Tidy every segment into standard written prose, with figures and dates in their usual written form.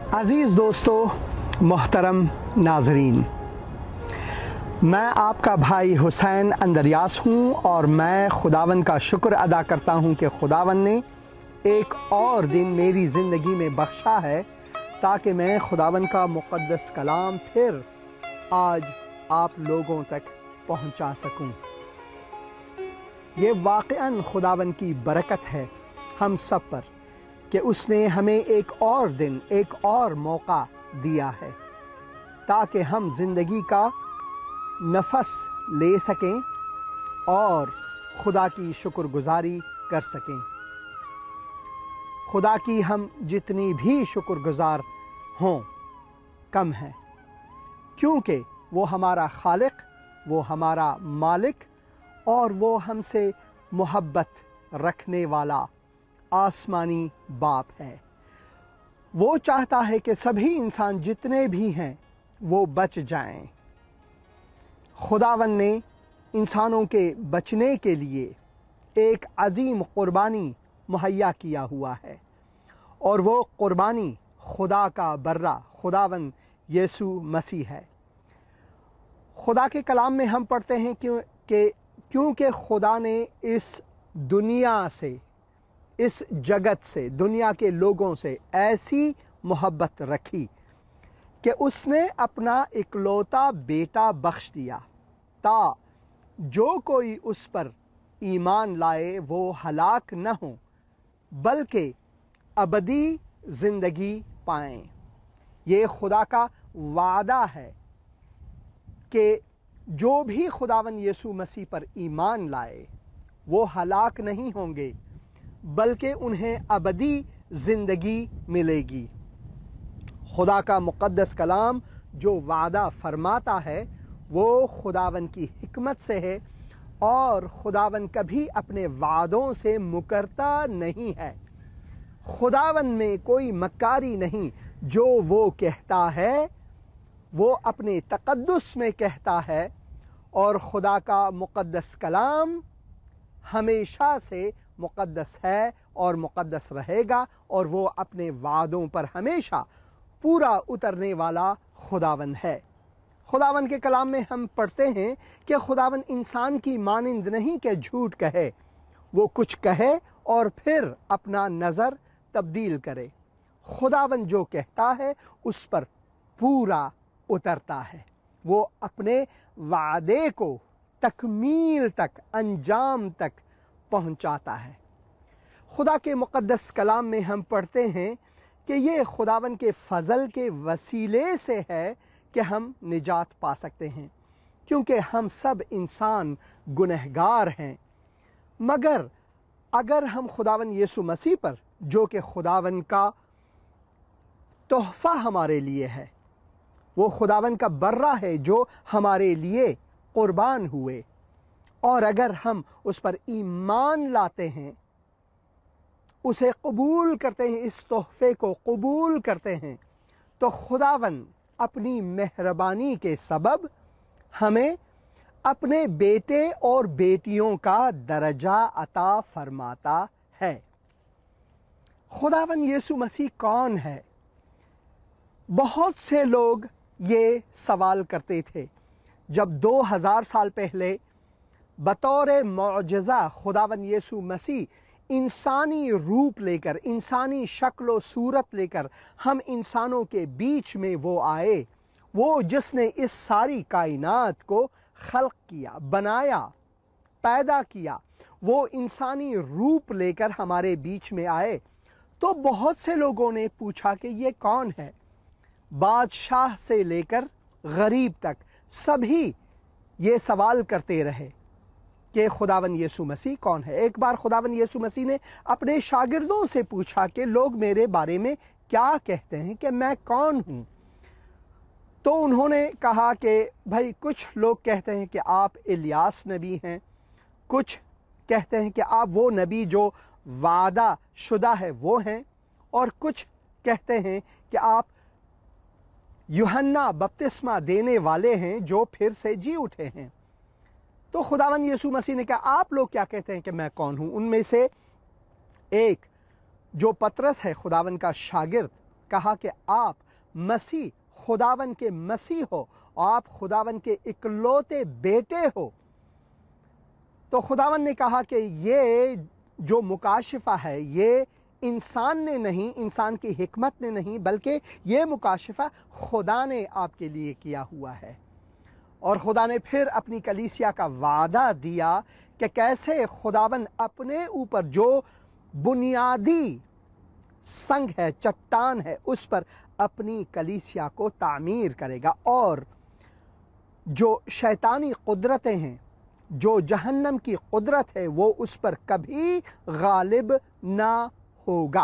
عزیز دوستو، محترم ناظرین، میں آپ کا بھائی حسین اندریاس ہوں اور میں خداوند کا شکر ادا کرتا ہوں کہ خداوند نے ایک اور دن میری زندگی میں بخشا ہے تاکہ میں خداوند کا مقدس کلام پھر آج آپ لوگوں تک پہنچا سکوں۔ یہ واقعاً خداوند کی برکت ہے ہم سب پر کہ اس نے ہمیں ایک اور دن، ایک اور موقع دیا ہے تاکہ ہم زندگی کا نفس لے سکیں اور خدا کی شکر گزاری کر سکیں۔ خدا کی ہم جتنی بھی شکر گزار ہوں کم ہے، کیونکہ وہ ہمارا خالق، وہ ہمارا مالک اور وہ ہم سے محبت رکھنے والا آسمانی باپ ہے۔ وہ چاہتا ہے کہ سبھی انسان جتنے بھی ہیں وہ بچ جائیں۔ خداوند نے انسانوں کے بچنے کے لیے ایک عظیم قربانی مہیا کیا ہوا ہے، اور وہ قربانی خدا کا برہ خداوند یسوع مسیح ہے۔ خدا کے کلام میں ہم پڑھتے ہیں کہ کیونکہ خدا نے اس دنیا سے، اس جگت سے، دنیا کے لوگوں سے ایسی محبت رکھی کہ اس نے اپنا اکلوتا بیٹا بخش دیا تا جو کوئی اس پر ایمان لائے وہ ہلاک نہ ہوں بلکہ ابدی زندگی پائیں۔ یہ خدا کا وعدہ ہے کہ جو بھی خداوند یسوع مسیح پر ایمان لائے وہ ہلاک نہیں ہوں گے بلکہ انہیں ابدی زندگی ملے گی۔ خدا کا مقدس کلام جو وعدہ فرماتا ہے وہ خداوند کی حکمت سے ہے، اور خداوند کبھی اپنے وعدوں سے مکرتا نہیں ہے۔ خداوند میں کوئی مکاری نہیں، جو وہ کہتا ہے وہ اپنے تقدس میں کہتا ہے، اور خدا کا مقدس کلام ہمیشہ سے مقدس ہے اور مقدس رہے گا، اور وہ اپنے وعدوں پر ہمیشہ پورا اترنے والا خداوند ہے۔ خداوند کے کلام میں ہم پڑھتے ہیں کہ خداوند انسان کی مانند نہیں کہ جھوٹ کہے، وہ کچھ کہے اور پھر اپنا نظر تبدیل کرے۔ خداوند جو کہتا ہے اس پر پورا اترتا ہے، وہ اپنے وعدے کو تکمیل تک، انجام تک پہنچاتا ہے۔ خدا کے مقدس کلام میں ہم پڑھتے ہیں کہ یہ خداوند کے فضل کے وسیلے سے ہے کہ ہم نجات پا سکتے ہیں، کیونکہ ہم سب انسان گنہگار ہیں۔ مگر اگر ہم خداوند یسوع مسیح پر، جو کہ خداوند کا تحفہ ہمارے لیے ہے، وہ خداوند کا برہ ہے جو ہمارے لیے قربان ہوئے، اور اگر ہم اس پر ایمان لاتے ہیں، اسے قبول کرتے ہیں، اس تحفے کو قبول کرتے ہیں، تو خداوند اپنی مہربانی کے سبب ہمیں اپنے بیٹے اور بیٹیوں کا درجہ عطا فرماتا ہے۔ خداوند یسوع مسیح کون ہے؟ بہت سے لوگ یہ سوال کرتے تھے جب 2000 سال پہلے بطور معجزہ خداوند یسوع مسیح انسانی روپ لے کر، انسانی شکل و صورت لے کر ہم انسانوں کے بیچ میں وہ آئے، وہ جس نے اس ساری کائنات کو خلق کیا، بنایا، پیدا کیا، وہ انسانی روپ لے کر ہمارے بیچ میں آئے۔ تو بہت سے لوگوں نے پوچھا کہ یہ کون ہے؟ بادشاہ سے لے کر غریب تک سبھی یہ سوال کرتے رہے کہ خداوند یسوع مسیح کون ہے۔ ایک بار خداوند یسوع مسیح نے اپنے شاگردوں سے پوچھا کہ لوگ میرے بارے میں کیا کہتے ہیں کہ میں کون ہوں؟ تو انہوں نے کہا کہ بھائی کچھ لوگ کہتے ہیں کہ آپ الیاس نبی ہیں، کچھ کہتے ہیں کہ آپ وہ نبی جو وعدہ شدہ ہے وہ ہیں، اور کچھ کہتے ہیں کہ آپ یوحنا بپتسمہ دینے والے ہیں جو پھر سے جی اٹھے ہیں۔ تو خداوند یسوع مسیح نے کہا آپ لوگ کیا کہتے ہیں کہ میں کون ہوں؟ ان میں سے ایک جو پطرس ہے، خداوند کا شاگرد، کہا کہ آپ مسیح خداون کے مسیح ہو، آپ خداون کے اکلوتے بیٹے ہو، تو خداون نے کہا کہ یہ جو مکاشفہ ہے یہ انسان نے نہیں، انسان کی حکمت نے نہیں، بلکہ یہ مکاشفہ خدا نے آپ کے لیے کیا ہوا ہے۔ اور خدا نے پھر اپنی کلیسیا کا وعدہ دیا کہ کیسے خداون اپنے اوپر جو بنیادی سنگ ہے، چٹان ہے، اس پر اپنی کلیسیا کو تعمیر کرے گا، اور جو شیطانی قدرتیں ہیں، جو جہنم کی قدرت ہے، وہ اس پر کبھی غالب نہ ہوگا۔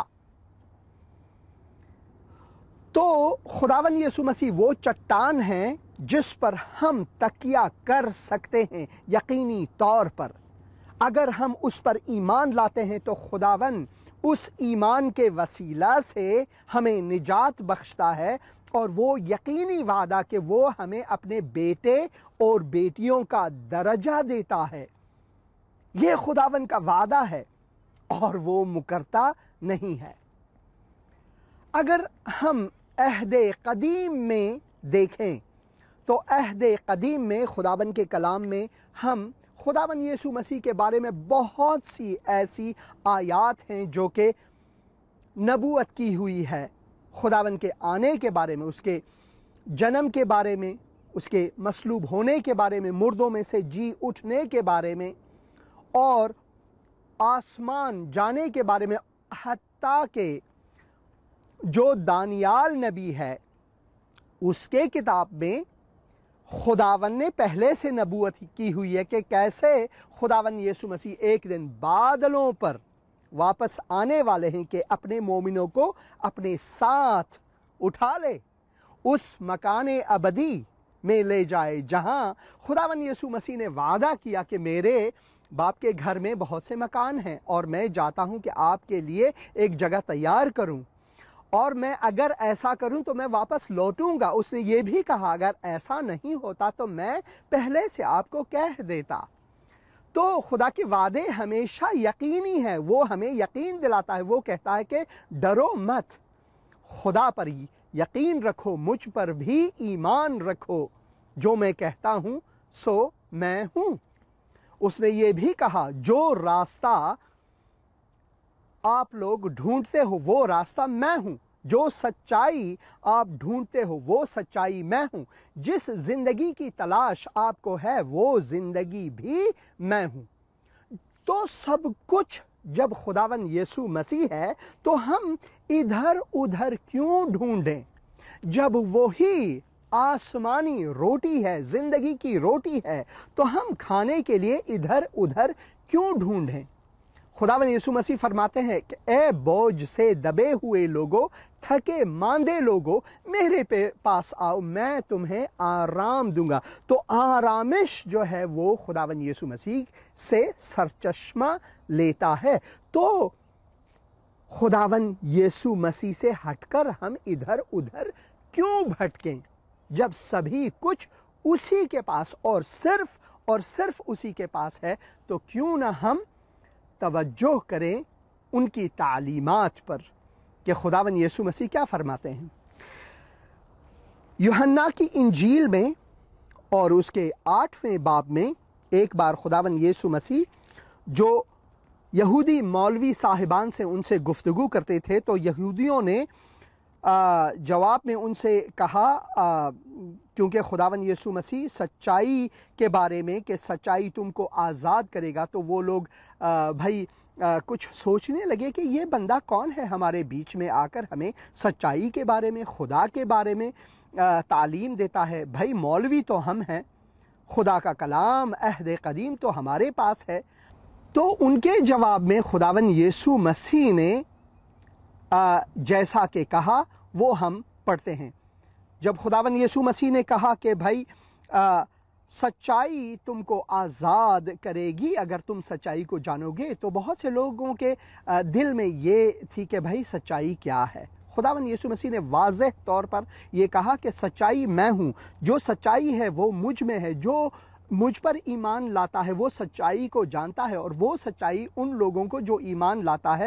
تو خداوند یسوع مسیح وہ چٹان ہیں جس پر ہم تکیہ کر سکتے ہیں یقینی طور پر۔ اگر ہم اس پر ایمان لاتے ہیں تو خداوند اس ایمان کے وسیلہ سے ہمیں نجات بخشتا ہے، اور وہ یقینی وعدہ کہ وہ ہمیں اپنے بیٹے اور بیٹیوں کا درجہ دیتا ہے، یہ خداوند کا وعدہ ہے اور وہ مکرتا نہیں ہے۔ اگر ہم عہد قدیم میں دیکھیں تو عہد قدیم میں خداوند کے کلام میں ہم خداوند یسوع مسیح کے بارے میں بہت سی ایسی آیات ہیں جو کہ نبوت کی ہوئی ہے، خداوند کے آنے کے بارے میں، اس کے جنم کے بارے میں، اس کے مصلوب ہونے کے بارے میں، مردوں میں سے جی اٹھنے کے بارے میں، اور آسمان جانے کے بارے میں، حتیٰ کہ جو دانیال نبی ہے اس کے کتاب میں خداوند نے پہلے سے نبوت کی ہوئی ہے کہ کیسے خداوند یسوع مسیح ایک دن بادلوں پر واپس آنے والے ہیں کہ اپنے مومنوں کو اپنے ساتھ اٹھا لے، اس مکان ابدی میں لے جائے جہاں خداوند یسوع مسیح نے وعدہ کیا کہ میرے باپ کے گھر میں بہت سے مکان ہیں اور میں جاتا ہوں کہ آپ کے لیے ایک جگہ تیار کروں، اور میں اگر ایسا کروں تو میں واپس لوٹوں گا۔ اس نے یہ بھی کہا اگر ایسا نہیں ہوتا تو میں پہلے سے آپ کو کہہ دیتا۔ تو خدا کے وعدے ہمیشہ یقینی ہیں، وہ ہمیں یقین دلاتا ہے، وہ کہتا ہے کہ ڈرو مت، خدا پر یقین رکھو، مجھ پر بھی ایمان رکھو، جو میں کہتا ہوں سو میں ہوں۔ اس نے یہ بھی کہا جو راستہ آپ لوگ ڈھونڈتے ہو وہ راستہ میں ہوں، جو سچائی آپ ڈھونڈتے ہو وہ سچائی میں ہوں، جس زندگی کی تلاش آپ کو ہے وہ زندگی بھی میں ہوں۔ تو سب کچھ جب خداوند یسوع مسیح ہے تو ہم ادھر ادھر کیوں ڈھونڈیں جب وہی آسمانی روٹی ہے، زندگی کی روٹی ہے، تو ہم کھانے کے لیے ادھر ادھر کیوں ڈھونڈیں؟ خداوند یسوع مسیح فرماتے ہیں کہ اے بوجھ سے دبے ہوئے لوگو، تھکے ماندے لوگو، میرے پاس آؤ، میں تمہیں آرام دوں گا۔ تو آرامش جو ہے وہ خداوند یسوع مسیح سے سرچشمہ لیتا ہے۔ تو خداوند یسوع مسیح سے ہٹ کر ہم ادھر ادھر کیوں بھٹکیں جب سبھی کچھ اسی کے پاس اور صرف اسی کے پاس ہے؟ تو کیوں نہ ہم توجہ کریں ان کی تعلیمات پر کہ خداوند یسوع مسیح کیا فرماتے ہیں۔ یوحنا کی انجیل میں اور اس کے 8ویں باب میں ایک بار خداوند یسوع مسیح جو یہودی مولوی صاحبان سے ان سے گفتگو کرتے تھے، تو یہودیوں نے جواب میں ان سے کہا، کیونکہ خداوند یسوع مسیح سچائی کے بارے میں کہ سچائی تم کو آزاد کرے گا، تو وہ لوگ کچھ سوچنے لگے کہ یہ بندہ کون ہے ہمارے بیچ میں آ کر ہمیں سچائی کے بارے میں، خدا کے بارے میں تعلیم دیتا ہے۔ بھائی مولوی تو ہم ہیں، خدا کا کلام عہد قدیم تو ہمارے پاس ہے۔ تو ان کے جواب میں خداوند یسوع مسیح نے جیسا کہ کہا وہ ہم پڑھتے ہیں۔ جب خداوند یسوع مسیح نے کہا کہ بھائی سچائی تم کو آزاد کرے گی اگر تم سچائی کو جانو گے، تو بہت سے لوگوں کے دل میں یہ تھی کہ بھائی سچائی کیا ہے۔ خداوند یسوع مسیح نے واضح طور پر یہ کہا کہ سچائی میں ہوں، جو سچائی ہے وہ مجھ میں ہے، جو مجھ پر ایمان لاتا ہے وہ سچائی کو جانتا ہے، اور وہ سچائی ان لوگوں کو جو ایمان لاتا ہے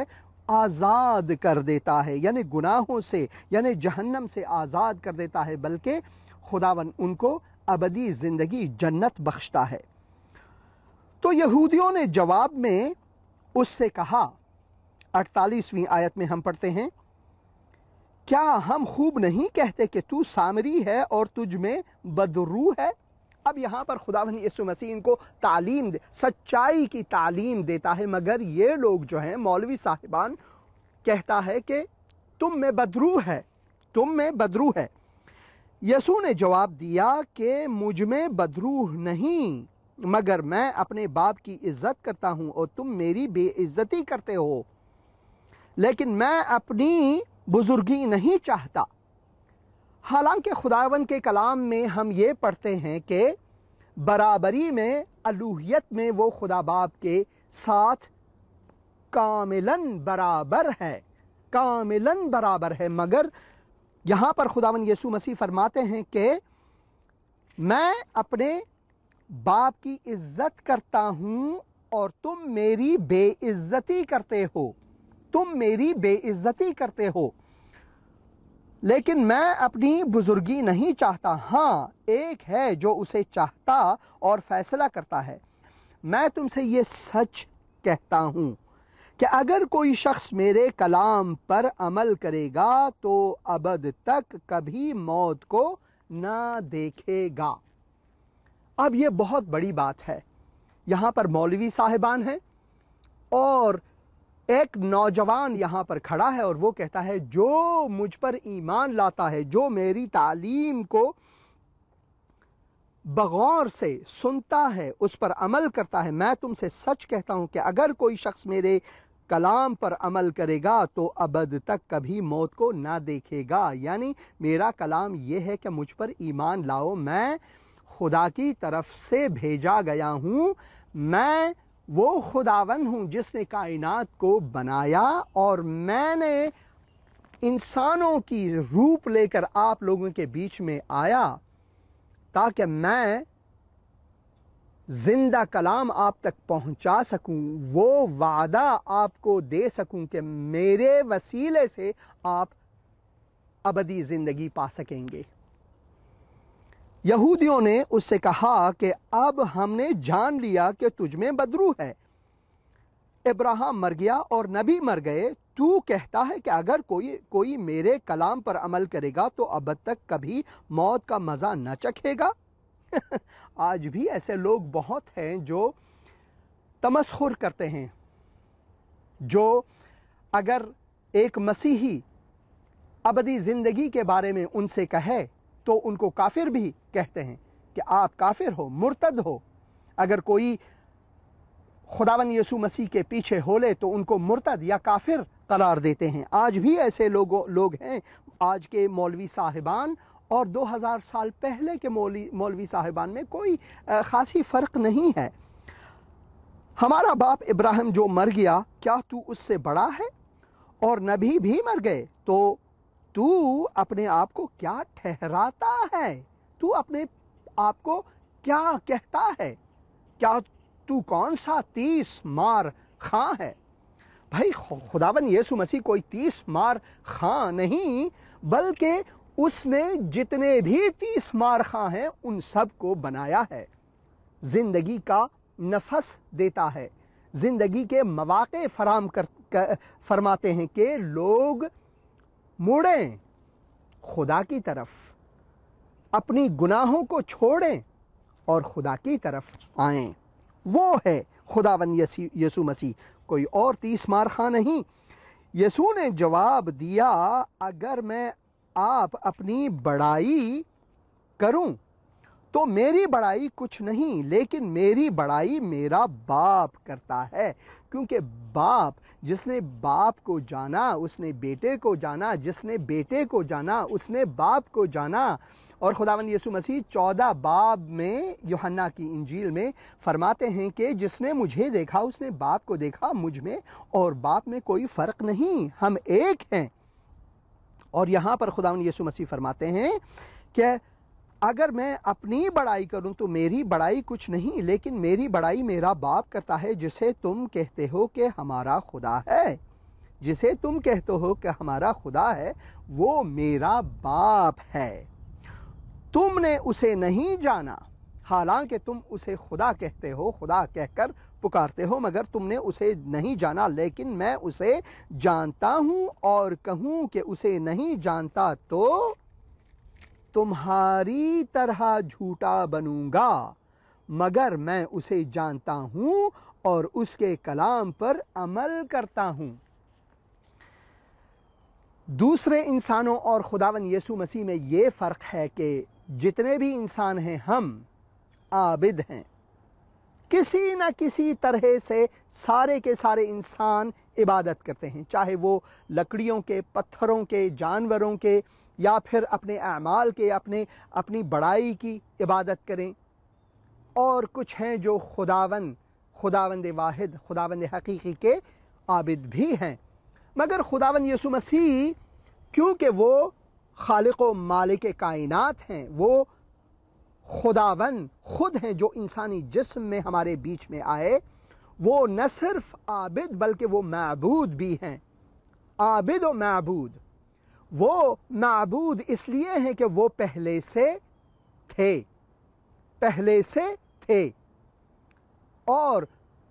آزاد کر دیتا ہے، یعنی گناہوں سے، یعنی جہنم سے آزاد کر دیتا ہے، بلکہ خداوند ان کو ابدی زندگی جنت بخشتا ہے۔ تو یہودیوں نے جواب میں اس سے کہا، 48ویں آیت میں ہم پڑھتے ہیں، کیا ہم خوب نہیں کہتے کہ تو سامری ہے اور تجھ میں بدرو ہے؟ اب یہاں پر خداوند یسوع مسیح ان کو تعلیم سچائی کی تعلیم دیتا ہے، مگر یہ لوگ جو ہیں مولوی صاحبان کہتا ہے کہ تم میں بدرو ہے، تم میں بدرو ہے۔ یسوع نے جواب دیا کہ مجھ میں بدرو نہیں، مگر میں اپنے باپ کی عزت کرتا ہوں اور تم میری بے عزتی کرتے ہو، لیکن میں اپنی بزرگی نہیں چاہتا۔ حالانکہ خداوند کے کلام میں ہم یہ پڑھتے ہیں کہ برابری میں، الوہیت میں وہ خدا باپ کے ساتھ کاملاً برابر ہے، کاملاً برابر ہے، مگر یہاں پر خداوند یسوع مسیح فرماتے ہیں کہ میں اپنے باپ کی عزت کرتا ہوں اور تم میری بے عزتی کرتے ہو، تم میری بے عزتی کرتے ہو، لیکن میں اپنی بزرگی نہیں چاہتا، ہاں ایک ہے جو اسے چاہتا اور فیصلہ کرتا ہے۔ میں تم سے یہ سچ کہتا ہوں کہ اگر کوئی شخص میرے کلام پر عمل کرے گا تو ابد تک کبھی موت کو نہ دیکھے گا۔ اب یہ بہت بڑی بات ہے، یہاں پر مولوی صاحبان ہیں اور ایک نوجوان یہاں پر کھڑا ہے اور وہ کہتا ہے جو مجھ پر ایمان لاتا ہے، جو میری تعلیم کو بغور سے سنتا ہے، اس پر عمل کرتا ہے، میں تم سے سچ کہتا ہوں کہ اگر کوئی شخص میرے کلام پر عمل کرے گا تو ابد تک کبھی موت کو نہ دیکھے گا۔ یعنی میرا کلام یہ ہے کہ مجھ پر ایمان لاؤ، میں خدا کی طرف سے بھیجا گیا ہوں، میں وہ خداوند ہوں جس نے کائنات کو بنایا، اور میں نے انسانوں کی روپ لے کر آپ لوگوں کے بیچ میں آیا تاکہ میں زندہ کلام آپ تک پہنچا سکوں، وہ وعدہ آپ کو دے سکوں کہ میرے وسیلے سے آپ ابدی زندگی پا سکیں گے۔ یہودیوں نے اس سے کہا کہ اب ہم نے جان لیا کہ تجھ میں بدرو ہے، ابراہیم مر گیا اور نبی مر گئے، تو کہتا ہے کہ اگر کوئی میرے کلام پر عمل کرے گا تو ابد تک کبھی موت کا مزہ نہ چکھے گا۔ آج بھی ایسے لوگ بہت ہیں جو تمسخر کرتے ہیں، جو اگر ایک مسیحی ابدی زندگی کے بارے میں ان سے کہے تو ان کو کافر بھی کہتے ہیں کہ آپ کافر ہو، مرتد ہو۔ اگر کوئی خداوند یسوع مسیح کے پیچھے ہو لے تو ان کو مرتد یا کافر قرار دیتے ہیں۔ آج بھی ایسے لوگ ہیں، آج کے مولوی صاحبان اور 2000 سال پہلے کے مولوی صاحبان میں کوئی خاصی فرق نہیں ہے۔ ہمارا باپ ابراہیم جو مر گیا، کیا تو اس سے بڑا ہے؟ اور نبی بھی مر گئے، تو اپنے آپ کو کیا ٹھہراتا ہے؟ تو اپنے آپ کو کیا کہتا ہے؟ کیا تو کون سا 30 مار خاں ہے؟ بھائی خداوند یسوع مسیح کوئی 30 مار خاں نہیں، بلکہ اس نے جتنے بھی 30 مار خاں ہیں ان سب کو بنایا ہے، زندگی کا نفس دیتا ہے، زندگی کے مواقع فرماتے ہیں کہ لوگ مڑیں خدا کی طرف، اپنی گناہوں کو چھوڑیں اور خدا کی طرف آئیں۔ وہ ہے خداوند یسوع مسیح، کوئی اور 30 مار خاں نہیں۔ یسوع نے جواب دیا، اگر میں آپ اپنی بڑائی کروں تو میری بڑائی کچھ نہیں، لیکن میری بڑائی میرا باپ کرتا ہے، کیونکہ باپ، جس نے باپ کو جانا اس نے بیٹے کو جانا، جس نے بیٹے کو جانا اس نے باپ کو جانا۔ اور خداوند یسوع مسیح 14 باب میں یوحنا کی انجیل میں فرماتے ہیں کہ جس نے مجھے دیکھا اس نے باپ کو دیکھا، مجھ میں اور باپ میں کوئی فرق نہیں، ہم ایک ہیں۔ اور یہاں پر خداوند یسوع مسیح فرماتے ہیں کہ اگر میں اپنی بڑائی کروں تو میری بڑائی کچھ نہیں، لیکن میری بڑائی میرا باپ کرتا ہے جسے تم کہتے ہو کہ ہمارا خدا ہے۔ جسے تم کہتے ہو کہ ہمارا خدا ہے وہ میرا باپ ہے۔ تم نے اسے نہیں جانا، حالانکہ تم اسے خدا کہتے ہو، خدا کہہ کر پکارتے ہو، مگر تم نے اسے نہیں جانا، لیکن میں اسے جانتا ہوں، اور کہوں کہ اسے نہیں جانتا تو تمہاری طرح جھوٹا بنوں گا، مگر میں اسے جانتا ہوں اور اس کے کلام پر عمل کرتا ہوں۔ دوسرے انسانوں اور خداوند یسوع مسیح میں یہ فرق ہے کہ جتنے بھی انسان ہیں ہم عابد ہیں، کسی نہ کسی طرح سے سارے کے سارے انسان عبادت کرتے ہیں، چاہے وہ لکڑیوں کے، پتھروں کے، جانوروں کے، یا پھر اپنے اعمال کے، اپنی بڑائی کی عبادت کریں، اور کچھ ہیں جو خداوند واحد، خداوند حقیقی کے عابد بھی ہیں۔ مگر خداوند یسوع مسیح کیونکہ وہ خالق و مالک کائنات ہیں، وہ خداوند خود ہیں جو انسانی جسم میں ہمارے بیچ میں آئے، وہ نہ صرف عابد بلکہ وہ معبود بھی ہیں۔ عابد و معبود، وہ معبود اس لیے ہیں کہ وہ پہلے سے تھے، اور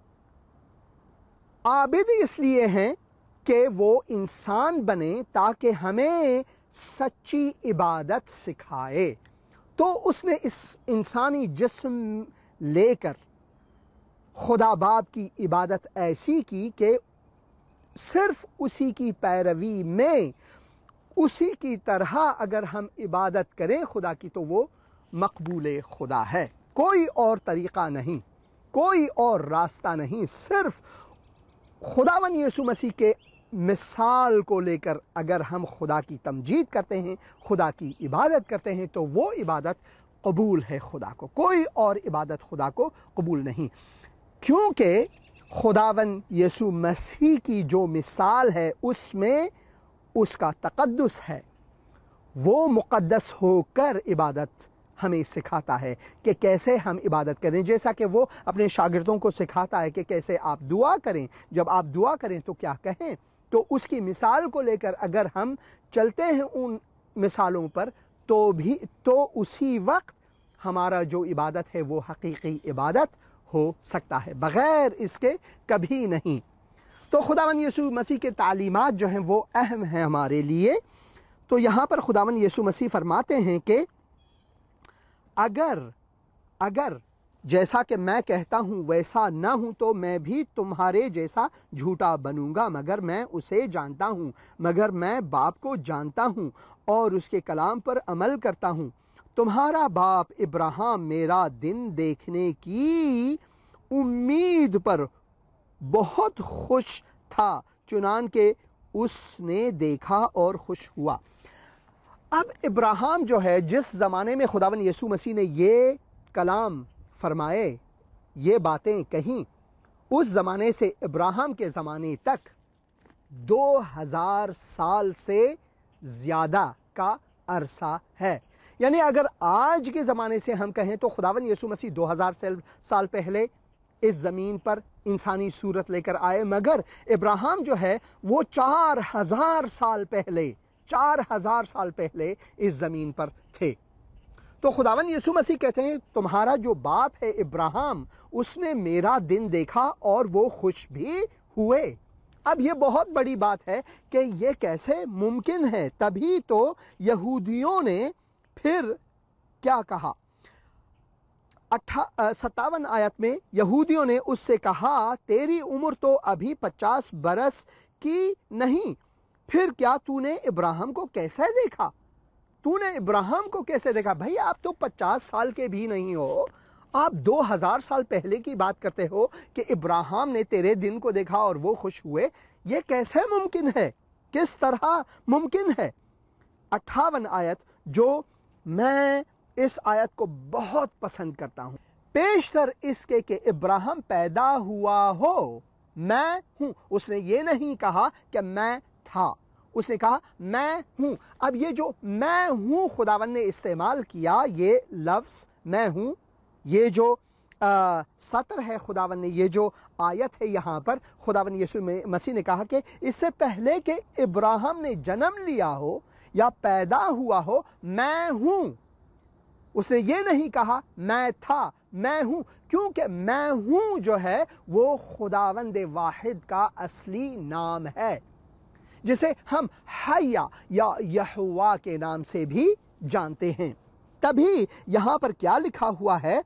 عابد اس لیے ہیں کہ وہ انسان بنے تاکہ ہمیں سچی عبادت سکھائے۔ تو اس نے اس انسانی جسم لے کر خدا باپ کی عبادت ایسی کی کہ صرف اسی کی پیروی میں، اسی کی طرح اگر ہم عبادت کریں خدا کی تو وہ مقبول خدا ہے۔ کوئی اور طریقہ نہیں، کوئی اور راستہ نہیں، صرف خداوند یسوع مسیح کے مثال کو لے کر اگر ہم خدا کی تمجید کرتے ہیں، خدا کی عبادت کرتے ہیں، تو وہ عبادت قبول ہے خدا کو، کوئی اور عبادت خدا کو قبول نہیں، کیونکہ خداوند یسوع مسیح کی جو مثال ہے اس میں اس کا تقدس ہے، وہ مقدس ہو کر عبادت ہمیں سکھاتا ہے کہ کیسے ہم عبادت کریں، جیسا کہ وہ اپنے شاگردوں کو سکھاتا ہے کہ کیسے آپ دعا کریں، جب آپ دعا کریں تو کیا کہیں۔ تو اس کی مثال کو لے کر اگر ہم چلتے ہیں ان مثالوں پر تو اسی وقت ہمارا جو عبادت ہے وہ حقیقی عبادت ہو سکتا ہے، بغیر اس کے کبھی نہیں۔ تو خداوند یسوع مسیح کے تعلیمات جو ہیں وہ اہم ہیں ہمارے لیے۔ تو یہاں پر خداوند یسوع مسیح فرماتے ہیں کہ اگر جیسا کہ میں کہتا ہوں ویسا نہ ہوں تو میں بھی تمہارے جیسا جھوٹا بنوں گا، مگر میں اسے جانتا ہوں، مگر میں باپ کو جانتا ہوں اور اس کے کلام پر عمل کرتا ہوں۔ تمہارا باپ ابراہیم میرا دن دیکھنے کی امید پر بہت خوش تھا، چنانکہ اس نے دیکھا اور خوش ہوا۔ اب ابراہیم جو ہے، جس زمانے میں خداوند یسوع مسیح نے یہ کلام فرمائے، یہ باتیں کہیں، اس زمانے سے ابراہیم کے زمانے تک 2000 سال سے زیادہ کا عرصہ ہے۔ یعنی اگر آج کے زمانے سے ہم کہیں تو خداوند یسوع مسیح 2000 سال پہلے اس زمین پر انسانی صورت لے کر آئے، مگر ابراہیم جو ہے وہ 4000 سال پہلے اس زمین پر تھے۔ تو خداوند یسوع مسیح کہتے ہیں تمہارا جو باپ ہے ابراہیم، اس نے میرا دن دیکھا اور وہ خوش بھی ہوئے۔ اب یہ بہت بڑی بات ہے کہ یہ کیسے ممکن ہے۔ تبھی تو یہودیوں نے پھر کیا کہا، 57 آیت میں یہودیوں نے اس سے کہا تیری عمر تو ابھی 50 برس کی نہیں، پھر کیا تو نے ابراہیم کو کیسے دیکھا؟ تو نے ابراہیم کو کیسے دیکھا؟ بھائی آپ تو 50 سال کے بھی نہیں ہو، آپ 2000 سال پہلے کی بات کرتے ہو کہ ابراہیم نے تیرے دن کو دیکھا اور وہ خوش ہوئے۔ یہ کیسے ممکن ہے؟ کس طرح ممکن ہے؟ 58 آیت، جو میں اس آیت کو بہت پسند کرتا ہوں، پیشتر اس کے کہ ابراہیم پیدا ہوا ہو میں ہوں۔ اس نے یہ نہیں کہا کہ میں تھا، اس نے کہا میں ہوں۔ اب یہ جو میں ہوں خداوند نے استعمال کیا، یہ لفظ میں ہوں، یہ جو सतर है खुदावन ने, ये जो आयत है यहाँ पर खुदावन यीशु मसीह ने कहा कि इससे पहले कि इब्राहिम ने जन्म लिया हो या पैदा हुआ हो, मैं हूँ। उसने ये नहीं कहा मैं था, मैं हूँ, क्योंकि मैं हूँ जो है वो खुदावंद वाहिद का असली नाम है, जिसे हम हय्या या यहोवा के नाम से भी जानते हैं। तभी यहाँ पर क्या लिखा हुआ है,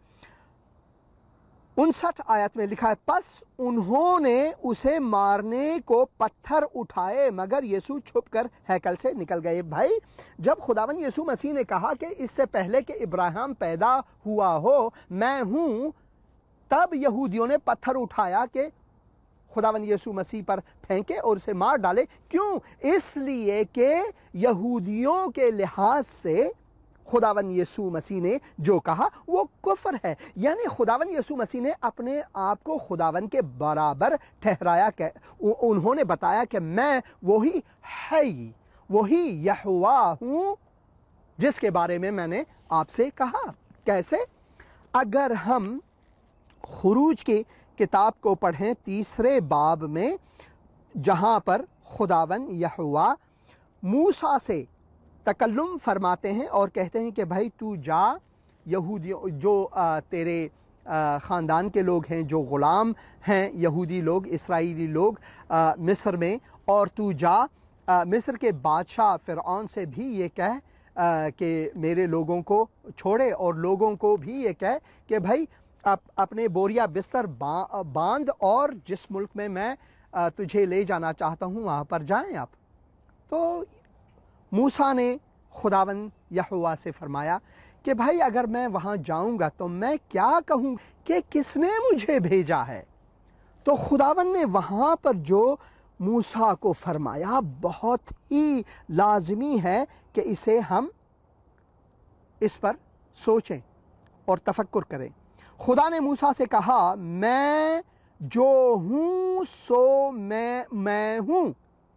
59 आयत में लिखा है, बस उन्होंने उसे मारने को पत्थर उठाए मगर यीशु छुपकर हैकल से निकल गए। भाई, जब खुदावन यीशु मसीह ने कहा कि इससे पहले कि इब्राहिम पैदा हुआ हो मैं हूँ, तब यहूदियों ने पत्थर उठाया कि खुदावन यीशु मसीह पर फेंके और उसे मार डाले। क्यों? इसलिए कि यहूदियों के लिहाज से खुदावन यीशु मसीह ने जो कहा वो कुफ्र है, यानी खुदावन यीशु मसीह ने अपने आप को खुदावन के बराबर ठहराया। उन्होंने बताया कि मैं वही है, वही यहोवा हूँ जिसके बारे में मैंने आपसे कहा। कैसे? अगर हम खुरूज की किताब को पढ़ें 3 बाब में, जहाँ पर खुदावन यहोवा मूसा से तकल्लुम फरमाते हैं और कहते हैं कि भाई तू जा, यहूदियों जो तेरे ख़ानदान के लोग हैं, जो ग़ुलाम हैं यहूदी लोग, इसराइली लोग मिस्र में, और तू जा मिस्र के बादशाह फ़िरऔन से भी ये कह कि मेरे लोगों को छोड़े, और लोगों को भी ये कह कि भाई अपने बोरिया बिस्तर बांध और जिस मुल्क में मैं तुझे ले जाना चाहता हूँ वहाँ पर जाएं आप। तो मूसा ने खुदावन यहोवा से फरमाया कि भाई अगर मैं वहाँ जाऊँगा तो मैं क्या कहूँ कि किसने मुझे भेजा है। तो खुदावन ने वहाँ पर जो मूसा को फरमाया बहुत ही लाजमी है कि इसे हम इस पर सोचें और तफक्कुर करें। खुदा ने मूसा से कहा, मैं जो हूँ सो मैं हूँ,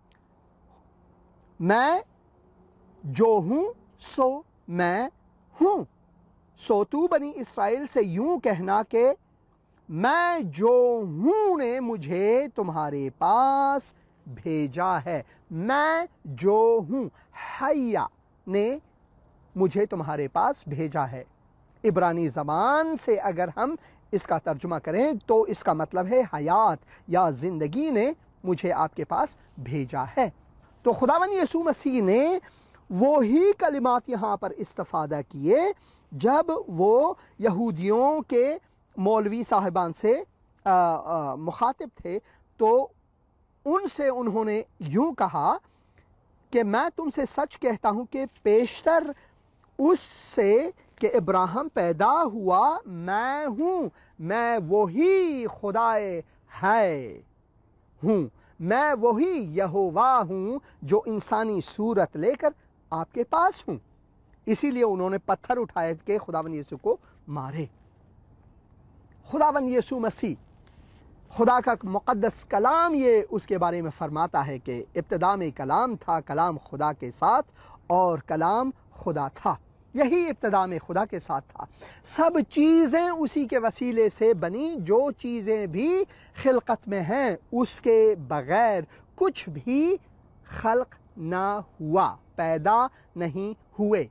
मैं जो हूँ सो मैं हूँ। सो तू बनी इसराइल से यूं कहना कि मैं जो हूँ ने मुझे तुम्हारे पास भेजा है। मैं जो हूँ, हय्या ने मुझे तुम्हारे पास भेजा है। इब्रानी ज़बान से अगर हम इसका तर्जुमा करें तो इसका मतलब है हयात या ज़िंदगी ने मुझे आपके पास भेजा है। तो खुदावन यीशु मसीह ने वो ही कलिमात यहाँ पर इस्तिफ़ादा किए जब वो यहूदियों के मौलवी साहिबान से मुखातिब थे। तो उनसे उन्होंने यूँ कहा कि मैं तुमसे सच कहता हूँ कि पेशतर उससे कि इब्राहिम पैदा हुआ मैं हूँ, मैं वही खुदाए है हूँ, मैं वही यहोवा हूँ जो इंसानी सूरत लेकर आपके पास हूँ। इसीलिए उन्होंने पत्थर उठाए के खुदावन यीशु को मारे। खुदावन यीशु मसीह, खुदा का मुक़द्दस कलाम ये उसके बारे में फ़रमाता है कि इब्तिदा में कलाम था, कलाम खुदा के साथ और कलाम खुदा था। यही इब्तिदा में खुदा के साथ था। सब चीज़ें उसी के वसीले से बनी, जो चीज़ें भी खिलकत में हैं उसके बग़ैर कुछ भी खल्क ना हुआ, पैदा नहीं हुए।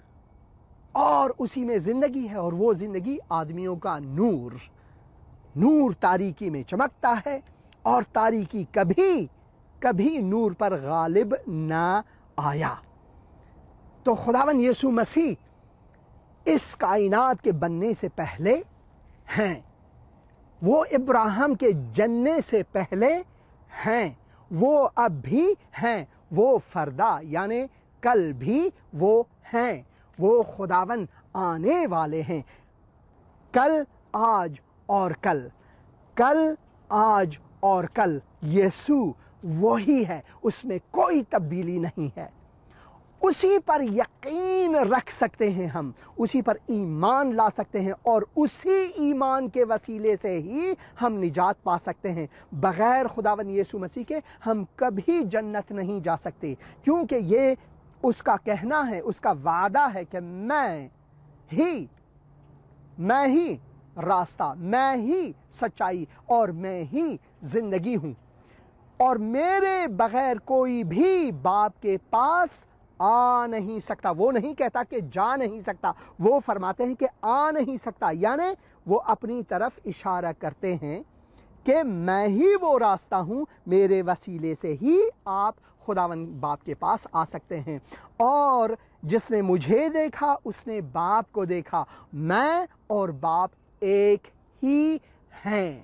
और उसी में ज़िंदगी है और वो ज़िंदगी आदमियों का नूर। नूर तारीकी में चमकता है और तारीकी कभी कभी नूर पर गालिब ना आया। तो खुदावन यीशु मसीह इस कायनात के बनने से पहले हैं, वो इब्राहिम के जन्ने से पहले हैं, वो अब भी हैं, वो फरदा यानी कल भी वो हैं, वो खुदावन आने वाले हैं। कल, आज और कल, कल, आज और कल यीशु वही है, उसमें कोई तब्दीली नहीं है। उसी पर यकीन रख सकते हैं हम, उसी पर ईमान ला सकते हैं और उसी ईमान के वसीले से ही हम निजात पा सकते हैं। बग़ैर खुदावन यीशु मसीह के हम कभी जन्नत नहीं जा सकते, क्योंकि ये उसका कहना है, उसका वादा है कि मैं ही راستہ، میں ہی سچائی اور میں ہی زندگی ہوں، اور میرے بغیر کوئی بھی باپ کے پاس آ نہیں سکتا۔ وہ نہیں کہتا کہ جا نہیں سکتا، وہ فرماتے ہیں کہ آ نہیں سکتا، یعنی وہ اپنی طرف اشارہ کرتے ہیں کہ میں ہی وہ راستہ ہوں، میرے وسیلے سے ہی آپ خداوند باپ کے پاس آ سکتے ہیں۔ اور جس نے مجھے دیکھا اس نے باپ کو دیکھا، میں اور باپ ایک ہی ہیں۔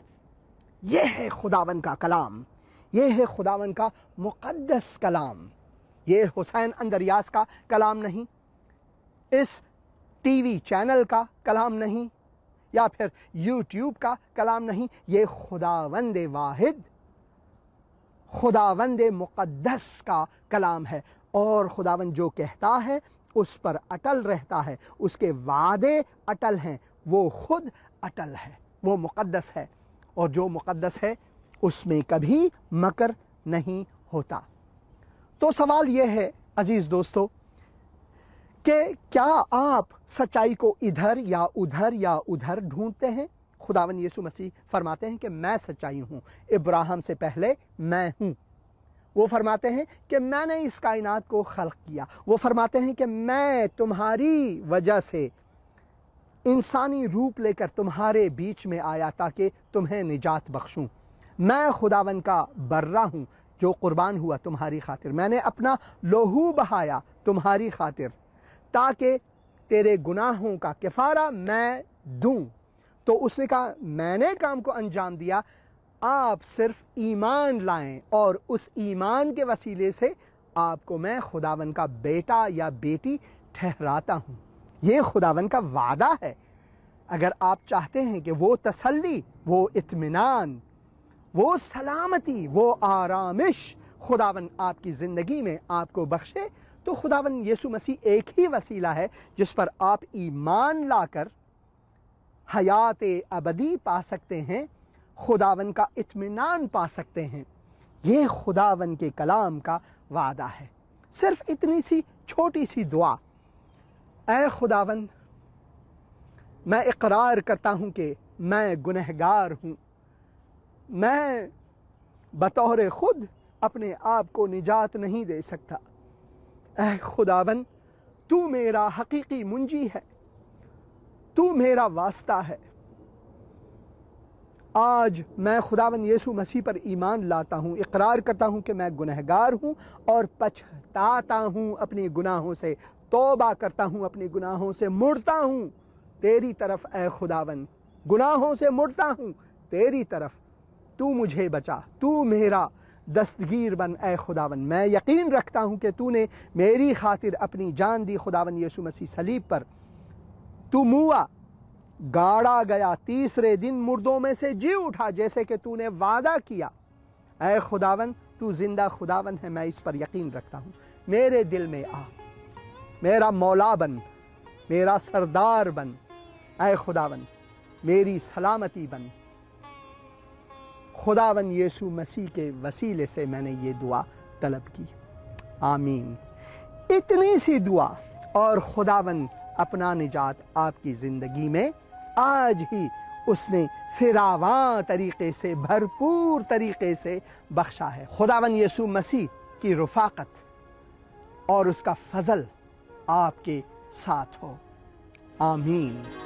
یہ ہے خداوند کا کلام، یہ ہے خداوند کا مقدس کلام۔ یہ حسین اندریاس کا کلام نہیں، اس ٹی وی چینل کا کلام نہیں، یا پھر یوٹیوب کا کلام نہیں، یہ خداوند واحد، خداوند مقدس کا کلام ہے۔ اور خداوند جو کہتا ہے اس پر اٹل رہتا ہے، اس کے وعدے اٹل ہیں، وہ خود اٹل ہے، وہ مقدس ہے، اور جو مقدس ہے اس میں کبھی مکر نہیں ہوتا۔ تو سوال یہ ہے عزیز دوستو کہ کیا آپ سچائی کو ادھر یا ادھر ڈھونڈتے ہیں؟ خداوند یسوع مسیح فرماتے ہیں کہ میں سچائی ہوں، ابراہیم سے پہلے میں ہوں۔ وہ فرماتے ہیں کہ میں نے اس کائنات کو خلق کیا۔ وہ فرماتے ہیں کہ میں تمہاری وجہ سے انسانی روپ لے کر تمہارے بیچ میں آیا تاکہ تمہیں نجات بخشوں۔ میں خداوند کا برہ ہوں جو قربان ہوا تمہاری خاطر، میں نے اپنا لہو بہایا تمہاری خاطر تاکہ تیرے گناہوں کا کفارہ میں دوں۔ تو اس نے کہا میں نے کام کو انجام دیا، آپ صرف ایمان لائیں، اور اس ایمان کے وسیلے سے آپ کو میں خداوند کا بیٹا یا بیٹی ٹھہراتا ہوں۔ یہ خداوند کا وعدہ ہے۔ اگر آپ چاہتے ہیں کہ وہ تسلی، وہ اطمینان، وہ سلامتی، وہ آرامش خداوند آپ کی زندگی میں آپ کو بخشے، تو خداوند یسوع مسیح ایک ہی وسیلہ ہے جس پر آپ ایمان لا کر حیات ابدی پا سکتے ہیں، خداوند کا اطمینان پا سکتے ہیں۔ یہ خداوند کے کلام کا وعدہ ہے۔ صرف اتنی سی چھوٹی سی دعا، اے خداوند میں اقرار کرتا ہوں کہ میں گنہگار ہوں، میں بطور خود اپنے آپ کو نجات نہیں دے سکتا۔ اے خداوند تو میرا حقیقی منجی ہے، تو میرا واسطہ ہے۔ آج میں خداوند یسوع مسیح پر ایمان لاتا ہوں، اقرار کرتا ہوں کہ میں گنہگار ہوں اور پچھتاتا ہوں اپنے گناہوں سے، توبہ کرتا ہوں اپنے گناہوں سے، مڑتا ہوں تیری طرف اے خداوند، گناہوں سے مڑتا ہوں تیری طرف، تو مجھے بچا، تو میرا دستگیر بن اے خداوند۔ میں یقین رکھتا ہوں کہ تو نے میری خاطر اپنی جان دی خداوند یسوع مسیح صلیب پر، تو موا، گاڑا گیا، تیسرے دن مردوں میں سے جی اٹھا جیسے کہ تو نے وعدہ کیا۔ اے خداوند تو زندہ خداوند ہے، میں اس پر یقین رکھتا ہوں۔ میرے دل میں آ، میرا مولا بن، میرا سردار بن، اے خداوند میری سلامتی بن۔ خداوند یسوع مسیح کے وسیلے سے میں نے یہ دعا طلب کی، آمین۔ اتنی سی دعا اور خداوند اپنا نجات آپ کی زندگی میں آج ہی اس نے فراواں طریقے سے، بھرپور طریقے سے بخشا ہے۔ خداوند یسوع مسیح کی رفاقت اور اس کا فضل آپ کے ساتھ ہو، آمین۔